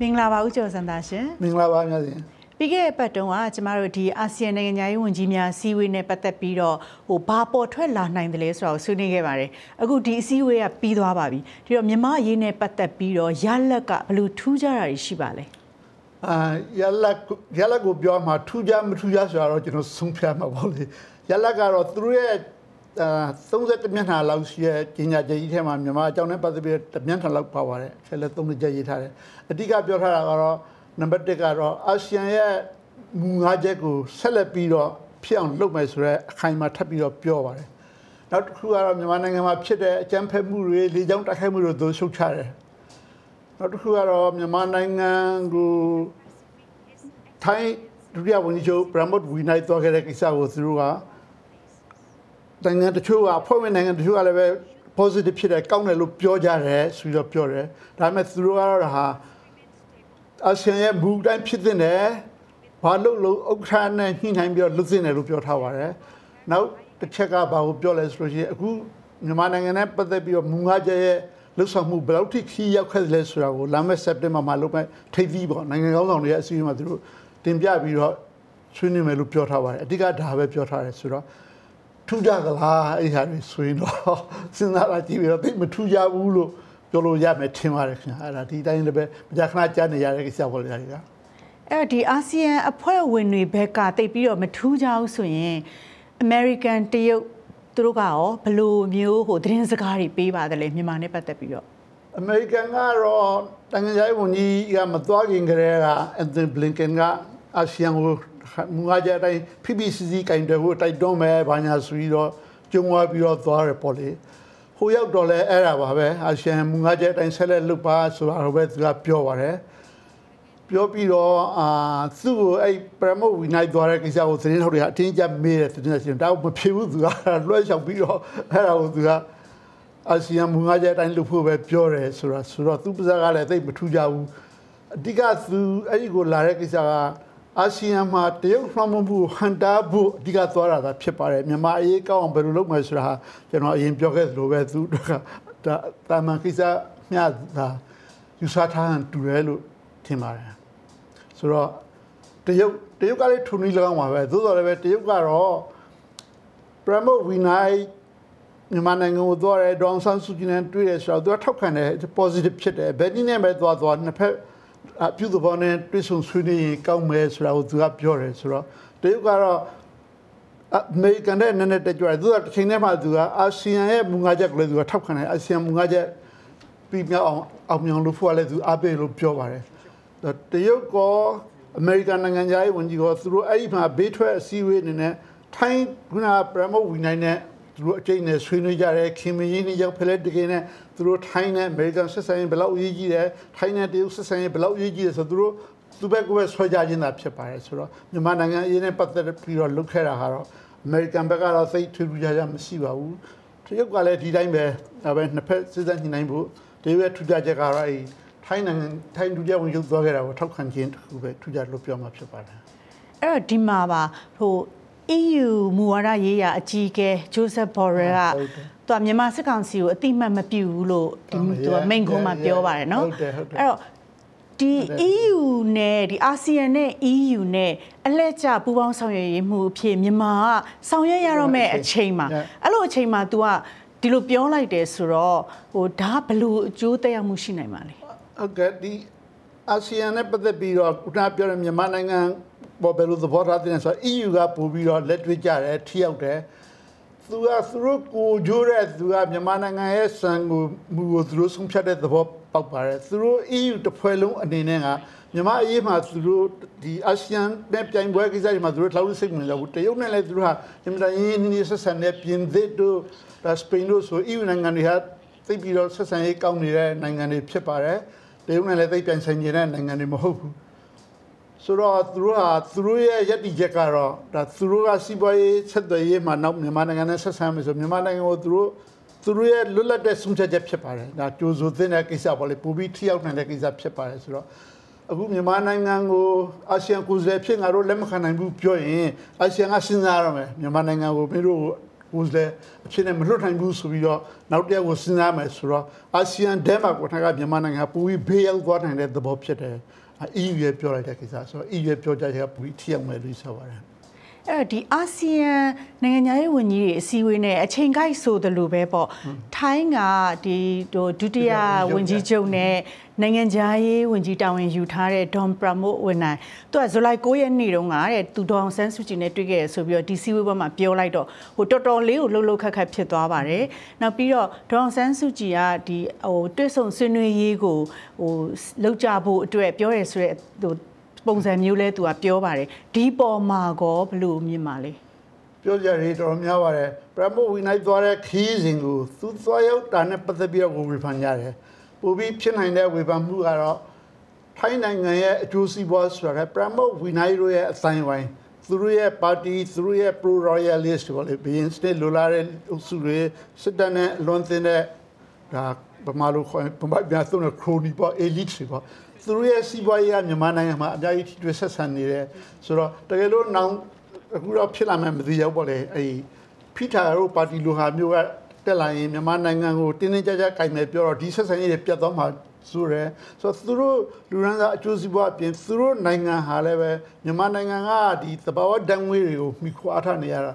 မင်္ဂလာပါဦးကျော်စံသားရှင်မင်္ဂလာပါများရှင်ပြီးခဲ့တဲ့ပတ်တုန်းကကျမတို့ဒီအာဆီယံနိုင်ငံသားရေးဝန်ကြီးများအစည်းအဝေးနဲ့ပတ်သက်ပြီးတော့ဘာပေါ်ထွက်လာနိုင်တယ်လဲဆိုတာကိုဆွေးနွေးခဲ့ပါတယ်အခုဒီအစည်းအဝေးကပြီးသွားပါပြီဒီတော့မြန်မာအရေးနဲ့ပတ်သက်ပြီးတော့ရလက်ကဘယ်လိုထူးခြားတာရှိပါလဲရလက်ကိုပြောမှာထူးခြားမထူးခြားဆိုတာတော့ကျွန်တော်ဆုံးဖြတ်မှာပေါ့လေရလက်ကတော့သူတို့ရဲ့30မျက်နှာလောက်ရှိတဲ့ကြီးညာချက်ကြီးထဲမှာမြန်မာအကြောင်းနဲ့ပတ်သက်ပြီးတမျက်နှာလောက်ပါပါတယ်ဆက်လက်30ချက်ရေးထားတယ်အဓိကပြောထားတာကတော့နံပါတ်1ကတော့အာဆီယံရဲ့မူ၅ချက်ကိုဆက်လက်ပြီးတော့ဖြစ်အောင်လုပ်မယ်ဆိုတော့အခိုင်အမာထပ်ပြီးတော့ပြောပါတယ်နောက်တစ်ခုကတော့မြန်မာနိုင်ငံမှာဖြစ်တဲ့အကြမ်းဖက်မှုတွေလေကြောင်းတိုက်ခိုက်မှုတွေတို့ရှုတ်ချတယ်နောက်တစ်ခုကတော့မြန်မာနိုင်ငံကိုထိုင်းဒုတိယဝန်ကြီးချုပ်ပရမတ်ဝီနိုင်တော်ခဲ့တဲ့ကိစ္စကိုသူတို့ကနိုင်ငံတချို့ကဖွဲ့ဝင်နိုင်ငံတချို့ကလည်းပဲ positive ဖြစ်တယ်ကောင်းတယ်လို့ပြောကြတယ်ဆိုပြီးတော့ပြောတယ်ဒါပေမဲ့သူတို့ကတော့ဟာအာဆီယံရဲ့မူတိုင်းဖြစ်တဲ့နယ်ဘာလို့ဥက္ကဋ္ဌနဲ့ညှိနှိုင်းပြီးတော့လုပ်သင့်တယ်လို့ပြောထားပါတယ်နောက်တစ်ချက်ကဘာကိုပြောလဲဆိုလို့ရှိရင်အခုမြန်မာနိုင်ငံနဲ့ပတ်သက်ပြီးတော့မူ၅ချက်ရဲ့လှုပ်ဆောင်မှုဘယ်လောက်ထိခီးရောက်ခဲ့လဲဆိုတာကိုလာမယ့်စက်တင်ဘာမှာလုပ်မဲ့ထိပ်သီးပေါ့နိုင်ငံကောင်းဆောင်တွေရဲ့အစည်းအဝေးမှာသူတို့တင်ပြပြီးတော့ဆွေးနွေးမယ်လို့ပြောထားပါတယ်အဓိကဒါပဲပြောထားတယ်ဆိုတော့ထူးကြသလားအဲ့ဟာတွေဆိုရင်တော့စဉ်းစားလာကြည့်ပြီးတော့သိမထူးကြဘူးလို့ပြောလို့ရမယ်ထင်ပါတယ်ခင်ဗျာအဲ့ဒါဒီတိုင်းလည်းပဲမကြာခဏကြားနေရတဲ့ကိစ္စပေါ့လေဒါတွေကအဲ့ဒီအာဆီယံအဖွဲ့ဝင်တွေဘက်ကတိတ်ပြီးတော့မထူးကြဘူးဆိုရင် American တရုတ်သူတို့ကရောဘယ်လိုမျိုးသတင်းစကားတွေပေးပါတယ်လဲမြန်မာနဲ့ပတ်သက်ပြီးတော့ American ကတော့နိုင်ငံရေးဝန်ကြီးကမသွားခင်ကတည်းက Anthony Blinken ကအာဆီယံကိုမူအားကြတဲ့အတိုင်း PPCC ကင်တယ်ကိုတိုက်တွန်းမယ်ဘာညာဆိုပြီးတော့ကြုံသွားပြီးတော့သွားတယ်ပေါ့လေဟိုရောက်တော့လဲအဲ့ဒါပါပဲအာဆီယံမူအားကြတဲ့အတိုင်းဆက်လက်လုပ်ပါဆိုတာတော့ပဲသူကပြောပါတယ်ပြောပြီးတော့သူ့ကိုအဲ့ပရမတ်ဝီနိုင်သွားတဲ့ကိစ္စကိုသတင်းထုတ်တွေကအတင်းကျပ်မေးတယ်သတင်းရှင်ဒါမဖြစ်ဘူးသူကလွှဲချောက်ပြီးတော့အဲ့ဒါကိုသူကအာဆီယံမူအားကြတဲ့အတိုင်းလုပ်ဖို့ပဲပြောတယ်ဆိုတော့သူ့ပါဇက်ကလည်းသိမထူးကြဘူးအဓိကသူအဲ့ဒီကိုလာတဲ့ကိစ္စကအာဆီယံမှာတရုတ်လွှမ်းမိုးမှုဟန်တာဖို့အဓိကသွားတာဖြစ်ပါတယ်မြန်မာအရေးကောင်းအောင်ဘယ်လိုလုပ်မလဲဆိုတာဟာကျွန်တော်အရင်ပြောခဲ့သလိုပဲသူကဒါတာမန်ကိစ္စမျှတာယူဆထားဟန်တူတယ်လို့ထင်ပါတယ်ဆိုတော့တရုတ်ကလည်းထုံနေလောက်မှာပဲသို့တော်လည်းပဲတရုတ်ကတော့ပရမတ်ဝီနိုင်မြန်မာနိုင်ငံကိုသွားတယ်ဒေါအောင်ဆန်းစုကြည်နဲ့တွေ့တယ်ဆိုတော့သူကထောက်ခံတယ် positive ဖြစ်တယ်ဘယ်နည်းနဲ့ပဲသွားနှစ်ဖက်ပြုသဘောနဲ့တွေ့ဆုံဆွေးနွေးရင်ကောင်းမယ်ဆိုတာကိုသူကပြောတယ်ဆိုတော့တရုတ်ကတော့အမေရိကန်နဲ့နည်းနည်းတက်ကြွတယ်သူကတစ်ချိန်တည်းမှာသူကအာဆီယံရဲ့မူ၅ချက်ကိုလည်းသူကထောက်ခံတယ်အာဆီယံမူ၅ချက်ပြီးမြောက်အောင်မြောင်လို့ဖို့ကလည်းသူအားပေးလို့ပြောပါတယ်တရုတ်ကအမေရိကန်နိုင်ငံသားရေးဝန်ကြီးကသူတို့အဲ့ဒီမှာဘေးထွက်အစည်းအဝေးအနေနဲ့ထိုင်းကပရမတ်ဝီနိုင်နဲ့သူတို့အကျိန်နဲ့ဆွေးနွေးကြတယ်ခင်မင်းကြီးရောက်ဖက်လက်တကယ်နဲ့သူတို့ထိုင်းနဲ့အမေရိကန်ဆက်ဆံရေးဘယ်လောက်အရေးကြီးတယ်ထိုင်းနဲ့တရုတ်ဆက်ဆံရေးဘယ်လောက်အရေးကြီးတယ်ဆိုသူတို့သူဘက်ကပဲဆွဲကြခြင်းသာဖြစ်ပါတယ်ဆိုတော့မြန်မာနိုင်ငံအရေးနဲ့ပတ်သက်ပြီးတော့လုပ်ခဲ့တာကတော့အမေရိကန်ဘက်ကတော့သိထူးထူးခြားခြားမရှိပါဘူးတရုတ်ကလည်းဒီတိုင်းပဲဒါပဲနှစ်ဖက်စစ်စစ်ညှိနှိုင်းဖို့တရုတ်ရဲ့ထူးခြားချက်ကတော့အဲထိုင်းဒုတိယဝန်ကြီးသွားခဲ့တာကိုထောက်ခံခြင်းတစ်ခုပဲထူးခြားလို့ပြောမှာဖြစ်ပါတယ်အဲ့တော့ဒီမှာပါEU မူဝါဒရေးရာအကြီးအကဲ Joseph Borrell ကသူမြန်မာစစ်ကောင်စီကိုအတိမတ်မပြုဘူးလို့သူမိန့်ခွန်းမှာပြောပါတယ်နော်အဲ့တော့ဒီ EU နဲ့ဒီ ASEAN နဲ့ EU နဲ့အလှည့်ကျပူးပေါင်းဆောင်ရွက်ရေးမှုအဖြစ်မြန်မာကဆောင်ရွက်ရတော့မဲ့အချိန်မှာအဲ့လိုအချိန်မှာ तू ကဒီလိုပြောလိုက်တယ်ဆိုတော့ဒါဘယ်လိုအကျိုးသက်ရောက်မှုရှိနိုင်မှာလဲဟုတ်ကဲ့ဒီ ASEAN နဲ့ပတ်သက်ပြီးတော့ခုနပြောတဲ့မြန်မာနိုင်ငံဘယ်လိုသဘောထားတဲ့ဆိုတော့ EU ကပို့ပြီးတော့လက်တွေ့ကြတယ်ထိရောက်တယ်သူတို့ကိုကြိုးတဲ့သူကမြန်မာနိုင်ငံရဲ့စံကိုမူကိုသူတို့ဆုံးဖြတ်တဲ့သဘောပေါက်ပါတယ်သူတို့ EU တစ်ဖွဲ့လုံးအနေနဲ့ကမြန်မာအရေးမှာသူတို့ဒီအာဆီယံနဲ့ပြိုင်ပွဲကိစ္စတွေမှာသူတို့လောက်စိတ်ဝင်စားဘူးတရုတ်နဲ့လည်းသူတို့ဟာမြန်မာရင်းနှီးဆက်ဆံတဲ့ပြင်သစ်တို့စပိန်တို့ဆို EU နိုင်ငံတွေဟာသိပြီးတော့ဆက်ဆံရေးကောင်းနေတဲ့နိုင်ငံတွေဖြစ်ပါတယ်တရုတ်နဲ့လည်းသိပြိုင်ဆိုင်နေတဲ့နိုင်ငံတွေမဟုတ်ဘူးဆိုတော့သူတို့ရဲ့ယက်တီချက်ကတော့ဒါသူတို့ကစီးပွားရေးဆက်သွယ်ရေးမှာနောက်မြန်မာနိုင်ငံနဲ့ဆက်ဆံမယ်ဆိုမြန်မာနိုင်ငံကိုသူတို့ရဲ့လွတ်လပ်တဲ့ဆုံးဖြတ်ချက်ဖြစ်ပါတယ်ဒါကြိုးစိုးတဲ့ကိစ္စပေါ့လေပူပြီးထိရောက်နေတဲ့ကိစ္စဖြစ်ပါတယ်ဆိုတော့အခုမြန်မာနိုင်ငံကိုအာဆီယံကိုယ်စားလှယ်ဖြစ်ငါတို့လက်မခံနိုင်ဘူးပြောရင်အာဆီယံကစဉ်းစားရမယ်မြန်မာနိုင်ငံကိုမင်းတို့ကိုယ်လည်းအဖြစ်နဲ့မလွတ်နိုင်ဘူးဆိုပြီးတော့နောက်တစ်ယောက်ကိုစဉ်းစားမယ်ဆိုတော့အာဆီယံတဲမှာကိုထက်ကမြန်မာနိုင်ငံပူပြီးဘေးရောက်သွားနိုင်တဲ့သဘောဖြစ်တယ် EU ရဲ့ပြောလိုက်တဲ့ကိစ္စဆိုတော့ EU ရဲ့ပြောကြချက်ကပူပြီးထိရောက်မယ်လို့ဆိုပါတယ်အဲ့တော့ဒီအာဆီယံနိုင်ငံသားရေးဝန်ကြီးတွေအစည်းအဝေးနဲ့အချိန်ကိုက်ဆိုသလိုပဲပေါ့ထိုင်းကဒီဒုတိယဝန်ကြီးချုပ်နဲ့နိုင်ငံသားရေးဝန်ကြီးတာဝန်ယူထားတဲ့ဒေါန်ပရမို့ဝန်နိုင်သူကဇူလိုင်9ရက်နေ့တုန်းကတဲ့သူဒေါန်ဆန်းစုကြည်နဲ့တွေ့ခဲ့ရဆိုပြီးတော့ဒီစည်းဝေးပွဲမှာပြောလိုက်တော့ဟိုတော်တော်လေးကိုလှုပ်လှုပ်ခတ်ခတ်ဖြစ်သွားပါတယ်နောက်ပြီးတော့ဒေါန်ဆန်းစုကြည်ကဒီဟိုတွေ့ဆုံဆွေးနွေးရေးကိုဟိုလောက်ကြဖို့အတွက်ပြောရဲဆိုတဲ့ဟိုပုံစံမျိုးလဲသူကပြောပါတယ်ဒီပေါ်မှာကောဘလို့မြင်ပါလဲပြောကြရတော်များပါတယ်ပရမို့ဝိနိုင်သွားတဲ့ခီးစဉ်ကိုသူသွားရောက်တာနဲ့ပတ်သက်ပြီးတော့ဝေဖန်ကြတယ်ပိုပြီးဖြစ်နိုင်တဲ့ဝေဖန်မှုကတော့ထိုင်းနိုင်ငံရဲ့အကျိုးစီးပွားဆိုတာပရမို့ဝိနိုင်တို့ရဲ့အဆိုင်ဝိုင်းသူတို့ရဲ့ပါတီသူတို့ရဲ့ pro royalist ပေါ့လေဘီယင်စတဲ့လိုလာတဲ့အုပ်စုတွေစစ်တပ်နဲ့လွန်သင်းတဲ့ဒါဗမာလိုခေါ်ဗမာပြန်သုံးတဲ့ crony ပေါ့ elite တွေပေါ့သူတို့ရဲ့စီးပွားရေးကမြန်မာနိုင်ငံမှာအများကြီးထိတွေ့ဆက်ဆံနေတယ်ဆိုတော့တကယ်လို့နောက်အခုတော့ဖြစ်လာမှမသိရောက်ပေါ့လေအဲဖိထာတို့ပါတီလိုဟာမျိုးကတက်လာရင်မြန်မာနိုင်ငံကိုတင်းတင်းကြပ်ကြပ်ကင်မယ်ပြောတော့ဒီဆက်ဆံရေးတွေပြတ်သွားမှာဆိုရဲဆိုတော့သူတို့လူရန်ကအကျိုးစီးပွားအပြင်သူတို့နိုင်ငံဟာလည်းပဲမြန်မာနိုင်ငံကဒီသဘာဝဓာတ်ငွေတွေကိုမိခွာထားနေရတာ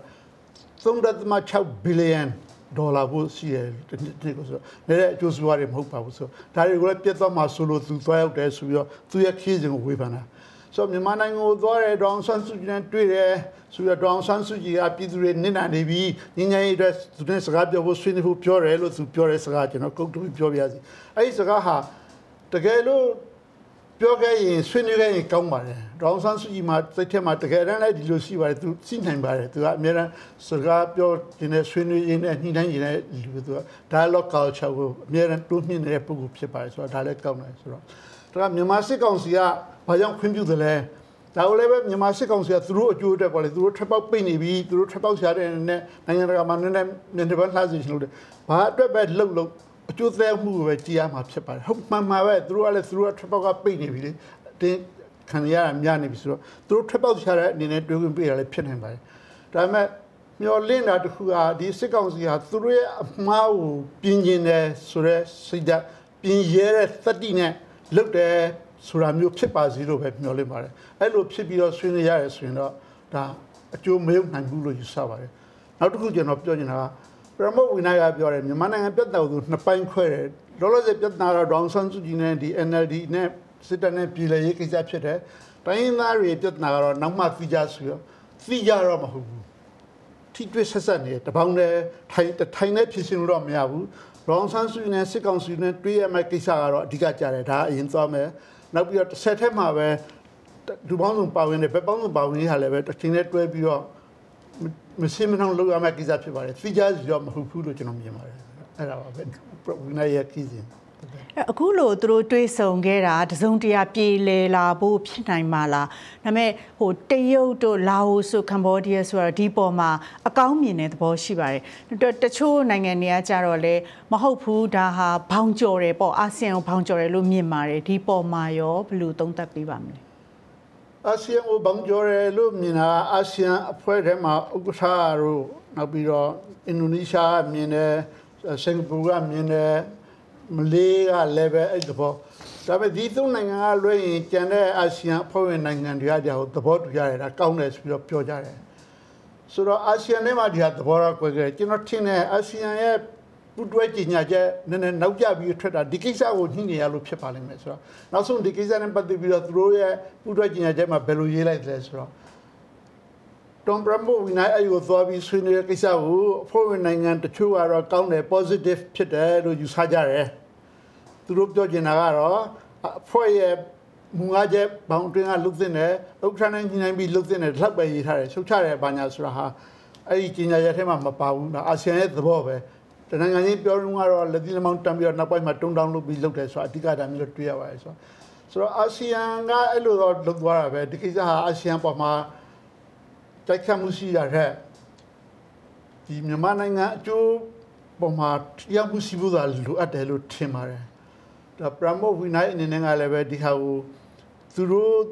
3.6 ဘီလီယံဒေါ်လာဖို့ရှိတယ်ဒီကိုဆိုလည်းအကျိုးစီးပွားတွေမဟုတ်ပါဘူးဆိုဒါတွေကိုလည်းပြတ်သွားမှာဆိုလို့သူသွားရောက်တယ်ဆိုပြီးတော့သူရဲ့ခီးစဉ်ကိုဝေဖန်တာဆိုမြန်မာနိုင်ငံကိုသွားတယ်ဒေါအောင်ဆန်းစုကြည်နဲ့တွေ့တယ်ဆိုတော့ဒေါအောင်ဆန်းစုကြည်ကပြည်သူတွေနစ်နာနေပြီးညဉ့်ညဉ့်အတွက်သူနဲ့စကားပြောဖို့ဆွေးနွေးဖို့ပြောတယ်လို့သူပြောတဲ့စကားကျွန်တော်ကုတ်တူပြောပြရစီအဲ့ဒီစကားဟာတကယ်လို့ပြောခဲ့ရင်ဆွေးနွေးခဲ့ရင်ကောင်းပါတယ်ဒေါအောင်ဆန်းစုကြည်မှာစိတ်ထဲမှာတကယ်တမ်းလည်းဒီလိုရှိပါတယ်သူသိနိုင်ပါတယ်သူကအများအားစကားပြောနေတဲ့ဆွေးနွေးရင်းနဲ့ညှိနှိုင်းနေတဲ့လူသူက dialogue culture ကိုအများအားတိုးမြှင့်နေတဲ့ပုဂ္ဂိုလ်ဖြစ်ပါတယ်ဆိုတော့ဒါလည်းကောင်းတယ်ဆိုတော့ဒါကမြန်မာစစ်ကောင်စီကဘာကြောင့်ခွင့်ပြုတယ်လဲဒါကိုလည်းပဲမြန်မာစစ်ကောင်စီကသူတို့အကျိုးအတွက်ပေါ့လေသူတို့ထပ်ပေါက်ပိတ်နေပြီသူတို့ထပ်ပေါက်ရှာတဲ့နဲ့နိုင်ငံတကာမှာနည်းနည်းမြန်တဲ့ဘက်လှစီရှင်လို့ဘာအတွက်ပဲလှုပ်လို့အကျိုးသက်မှုပဲကြည်ရမှာဖြစ်ပါတယ်ဟုတ်မှန်ပါပဲသူတို့ကလည်းသူတို့ထပ်ပေါက်ကပိတ်နေပြီလေတင်းခံရတာများနေပြီဆိုတော့သူတို့ထပ်ပေါက်ရှာတဲ့အနေနဲ့တွေးခွင့်ပေးတာလည်းဖြစ်နိုင်ပါတယ်ဒါပေမဲ့မျော်လင့်တာတခုကဒီစစ်ကောင်စီကသူတို့ရဲ့အမှားကိုပြင်ကျင်တယ်ဆိုတော့စိတ်ဓာတ်ပြင်ရဲတဲ့သတ္တိနဲ့လုတ်တယ်ဆိုတာမျိုးဖြစ်ပါစေလို့ပဲမျှော်လင့်ပါတယ်အဲ့လိုဖြစ်ပြီးတော့ဆွေးနွေးရတယ်ဆိုရင်တော့ဒါအကျိုးမရောက်နိုင်ဘူးလို့ယူဆပါတယ်နောက်တစ်ခုကျွန်တော်ပြောချင်တာကပရမို့ဝိနိုင်ကပြောတယ်မြန်မာနိုင်ငံပြတ်တော်သူနှစ်ပိုင်းခွဲတယ်လောလောဆယ်ပြတ်တာတော့ဒေါအောင်ဆန်းစုကြည်နဲ့ဒီ NLD နဲ့စစ်တပ်နဲ့ပြည်လည်ရေးကိစ္စဖြစ်တယ်တိုင်းရင်းသားတွေပြတ်တာကတော့နောက်မှသိကြဆိုတော့သိကြတော့မဟုတ်ဘူးထိတွေ့ဆက်ဆက်နေတပေါင်းနဲ့ထိုင်နဲ့ဖြစ်ရှင်လို့တော့မရဘူးဒေါအောင်ဆန်းစုကြည်နဲ့စစ်ကောင်စီနဲ့တွေ့ရမယ့်ကိစ္စကတော့အဓိကကြတယ်ဒါအရင်သွားမယ်နောက်ပြီးတော့တစ်ဆက်ထက်မှာပဲဒူပေါင်းစုံပါဝင်တယ်ဘက်ပေါင်းစုံပါဝင်ရလည်းပဲတစ်ချိန်နဲ့တွဲပြီးတော့မရှင်းမနှောင်းလုပ်ရမယ့်ကိစ္စဖြစ်ပါတယ်သိကြစီတော့မဟုတ်ဘူးလို့ကျွန်တော်မြင်ပါတယ်အဲ့ဒါပါပဲဝိနိုင်ရဲ့ခီးစဉ်အခုလို့သူတို့တွေးဆုံခဲ့တာတစုံတရာပြေလည်လာဖို့ဖြစ်နိုင်မှာလားဒါပေမဲ့ဟိုတရုတ်တို့လာအိုဆိုကမ္ဘောဒီးယားဆိုတော့ဒီပေါ်မှာအကောင်းမြင်တဲ့သဘောရှိပါတယ်တချို့နိုင်ငံတွေကကြတော့လေမဟုတ်ဘူးဒါဟာဘောင်ကျော်တယ်ပေါ့အာဆီယံကိုဘောင်ကျော်တယ်လို့မြင်ပါတယ်ဒီပေါ်မှာရောဘယ်လိုသုံးသပ်ပေးပါမလဲအာဆီယံကိုဘောင်ကျော်တယ်လို့မြင်တာအာဆီယံအဖွဲ့ထဲမှာဥက္ကဋ္ဌတို့နောက်ပြီးတော့အင်ဒိုနီးရှားမြင်တယ်စင်ကာပူကမြင်တယ်မလေးကလည်းပဲအဲ့တော့ဒါပေမဲ့ဒီသုံးနိုင်ငံကလွှဲရင်ကျန်တဲ့အာဆီယံအဖွဲ့ဝင်နိုင်ငံတွေကကြာဟိုသဘောတူကြတယ်ဒါကောင်းတယ်ဆိုပြီးတော့ပြောကြတယ်ဆိုတော့အာဆီယံထဲမှာဒီဟာသဘောထားကွဲခဲ့ကျွန်တော်ထင်တယ်အာဆီယံရဲ့ပူးတွဲကြီးညာချက်နည်းနည်းနောက်ကျပြီးထွက်တာဒီကိစ္စကိုညှိနေရလို့ဖြစ်ပါလိမ့်မယ်ဆိုတော့နောက်ဆုံးဒီကိစ္စနဲ့ပတ်သက်ပြီးတော့သူတို့ရဲ့ပူးတွဲကြီးညာချက်မှာဘယ်လိုရေးလိုက်လဲဆိုတော့တွန်ပရမို့ဝိနိုင်အဲ့ကိုသွားပြီးဆွေးနွေးတဲ့ကိစ္စကိုအဖွဲ့ဝင်နိုင်ငံတချို့ကတော့ကောင်းတယ် positive ဖြစ်တယ်လို့ယူဆကြတယ်သူတို့ပြောချင်တာကတော့အဖွဲ့ရဲ့မူငါချက်ဘောင်တွင်းကလုတ်တဲ့နဲ့ဥက္ကဋ္ဌနဲ့ညှိနှိုင်းပြီးလုတ်တဲ့နဲ့လောက်ပဲရေးထားတယ်ချုပ်ချတယ်ဘာညာဆိုတာဟာအဲ့ဒီကြီးညာချက်ထဲမှာမပါဘူးအာဆီယံရဲ့သဘောပဲတနိုင်ငံချင်းပြောလို့ကတော့လက်သီးလက်မောင်းတမ်းပြီးတော့နောက်ပိုင်းမှာတုံတောင်းလုပ်ပြီးလုတ်တယ်ဆိုတာအဓိကဒါမျိုးလို့တွေ့ရပါတယ်ဆိုတော့အာဆီယံကအဲ့လိုတော့လုတ်သွားတာပဲဒီကိစ္စဟာအာဆီယံပေါ်မှာတိုက်ခတ်မှုရှိရတဲ့ဒီမြန်မာနိုင်ငံအကျိုးပေါ်မှာရောက်မှုရှိဖို့သာလိုအပ်တယ်လို့ထင်ပါတယ်ဒါပရမို့ဝိနိုင်အနေနဲ့ကလည်းပဲဒီဟာကိုသူတို့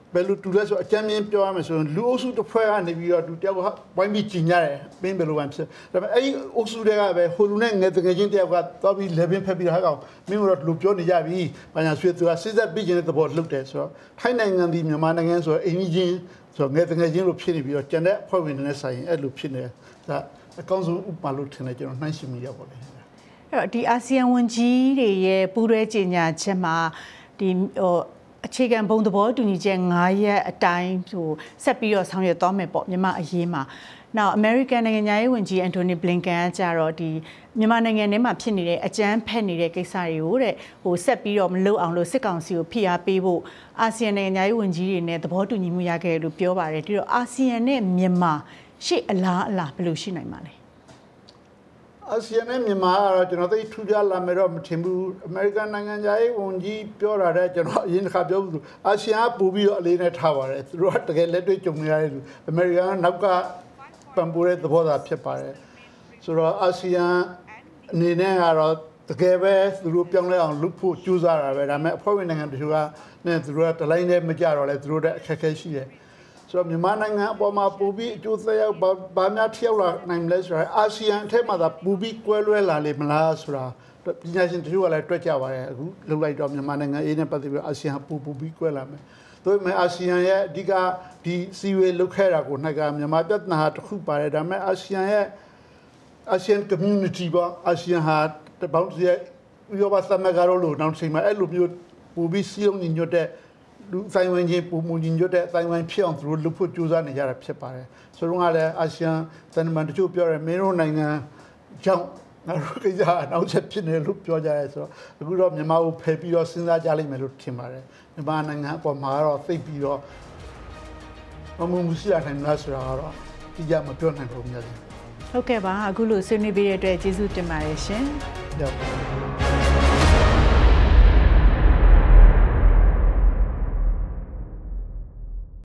ဘယ်လိုတူလဲဆိုအကြမ်းမြင်ပြောရမယ်ဆိုရင်လူအုပ်စုတစ်ဖွဲ့ကနေပြီးတော့သူတယောက်ကဝိုင်းပြီးကြီးညာတယ်ဘင်းဘယ်လိုမှဖြစ်ဒါပေမဲ့အဲ့ဒီအုပ်စုတွေကပဲဟိုလူနဲ့ငယ်တကယ်ချင်းတယောက်ကသွားပြီးလေပင်ဖက်ပြီးတော့ဟာကောင်မင်းတို့လူပြောနေကြပြီဘာညာဆွေးသူကစစ်သက်ပြီးခြင်းတဲ့သဘောလှုပ်တယ်ဆိုတော့ထိုင်းနိုင်ငံဒီမြန်မာနိုင်ငံဆိုတော့အိမ်ကြီးချင်းဆိုတော့ငယ်တကယ်ချင်းလို့ဖြစ်နေပြီးတော့ကျန်တဲ့အဖွဲ့ဝင်တွေနဲ့ဆိုင်အဲ့လိုဖြစ်နေဒါအကောင်းဆုံးဥပမာလို့ထင်တယ်ကျွန်တော်နှိုင်းယှဉ်မိရပါလေအဲ့တော့ဒီအာဆီယံဝန်ကြီးတွေရဲ့ပူးတွဲကြေညာချက်မှာဒီအခြေခံဘုံသဘောတူညီချက်9ရက်အတိုင်းဆက်ပြီးတော့ဆောင်ရွက်သွားမယ်ပေါ့မြန်မာအရေးမှာနောက်အမေရိကန်နိုင်ငံသားရေးဝန်ကြီးအန်တိုနီဘလင်ကန်ကကြတော့ဒီမြန်မာနိုင်ငံထဲမှာဖြစ်နေတဲ့အကြမ်းဖက်နေတဲ့ကိစ္စတွေကိုတဲ့ဆက်ပြီးတော့မလုပ်အောင်လို့စစ်ကောင်စီကိုဖိအားပေးဖို့အာဆီယံနိုင်ငံသားရေးဝန်ကြီးတွေနဲ့သဘောတူညီမှုရခဲ့တယ်လို့ပြောပါတယ်ဒီတော့အာဆီယံနဲ့မြန်မာရှေ့အလားဘယ်လိုရှိနိုင်မှာလဲအာဆီယံနဲ့မြန်မာကတော့ကျွန်တော်သိထူးခြားလာမယ်တော့မထင်ဘူးအမေရိကန်နိုင်ငံသားရေးဝန်ကြီးပြောတာတဲ့ကျွန်တော်အရင်တစ်ခါပြောဘူးအာဆီယံကပို့ပြီးတော့အလေးနဲ့ထားပါတယ်သူတို့ကတကယ်လက်တွေ့ကြုံနေရတဲ့လူအမေရိကန်ကနောက်ကပံ့ပိုးတဲ့သဘောသာဖြစ်ပါတယ်ဆိုတော့အာဆီယံအနေနဲ့ကတော့တကယ်ပဲသူတို့ပြောင်းလဲအောင်လုပ်ဖို့ကြိုးစားတာပဲဒါပေမဲ့အဖွဲ့ဝင်နိုင်ငံတချို့ကနဲ့သူတို့ကတလိုင်းနဲ့မကြတော့လဲသူတို့တဲ့အခက်အခဲရှိတယ်ဆိုတော့မြန်မာနိုင်ငံအပေါ်မှာပူပြီးအကျိုးသက်ရောက်ဘာများထိရောက်လာနိုင်မလဲဆိုတာအာဆီယံအထက်မှာသာပူပြီးကွဲလွဲလာလေမလားဆိုတာပညာရှင်တချို့ကလည်းတွက်ကြပါတယ်အခုလုပ်လိုက်တော့မြန်မာနိုင်ငံအေးနဲ့ပတ်သက်ပြီးအာဆီယံပူပြီးကွဲလာမယ်ဒါပေမဲ့အာဆီယံရဲ့အဓိကဒီစီဝေးလုပ်ခဲ့တာကိုနိုင်ကမြန်မာပြဿနာတစ်ခုပါတယ်ဒါပေမဲ့အာဆီယံရဲ့အာဆီယံ community ပါအာဆီယံဟာတပေါင်းရဲ့ဥရောပသမဂ္ဂတို့လိုနောက်ချိန်မှာအဲ့လိုမျိုးပူပြီးစီးအောင်ညွတ်တဲ့လူဆိုင်ဝင်ချင်းပုံမူညွတ်တဲ့ဆိုင်ဝင်ဖြစ်အောင်သူတို့လုပ်ဖို့ကြိုးစားနေကြတာဖြစ်ပါတယ်ဆိုတော့လည်းအာဆီယံသံတမန်တချို့ပြောတယ်မင်းတို့နိုင်ငံကြောင့်ငါတို့ကိစ္စအနောက်ချက်ဖြစ်နေလို့ပြောကြရဲဆိုတော့အခုတော့မြန်မာကိုဖယ်ပြီးတော့စဉ်းစားကြလိမ့်မယ်လို့ထင်ပါတယ်မြန်မာနိုင်ငံအပေါ်မှာတော့သိပြီးတော့မမှုရှိရနိုင်လားဆိုတာကတော့ဒီကြမပြောနိုင်ဘူးများတယ်ဟုတ်ကဲ့ပါအခုလိုဆွေးနွေးပေးတဲ့အတွက်ကျေးဇူးတင်ပါတယ်ရှင်ဟုတ်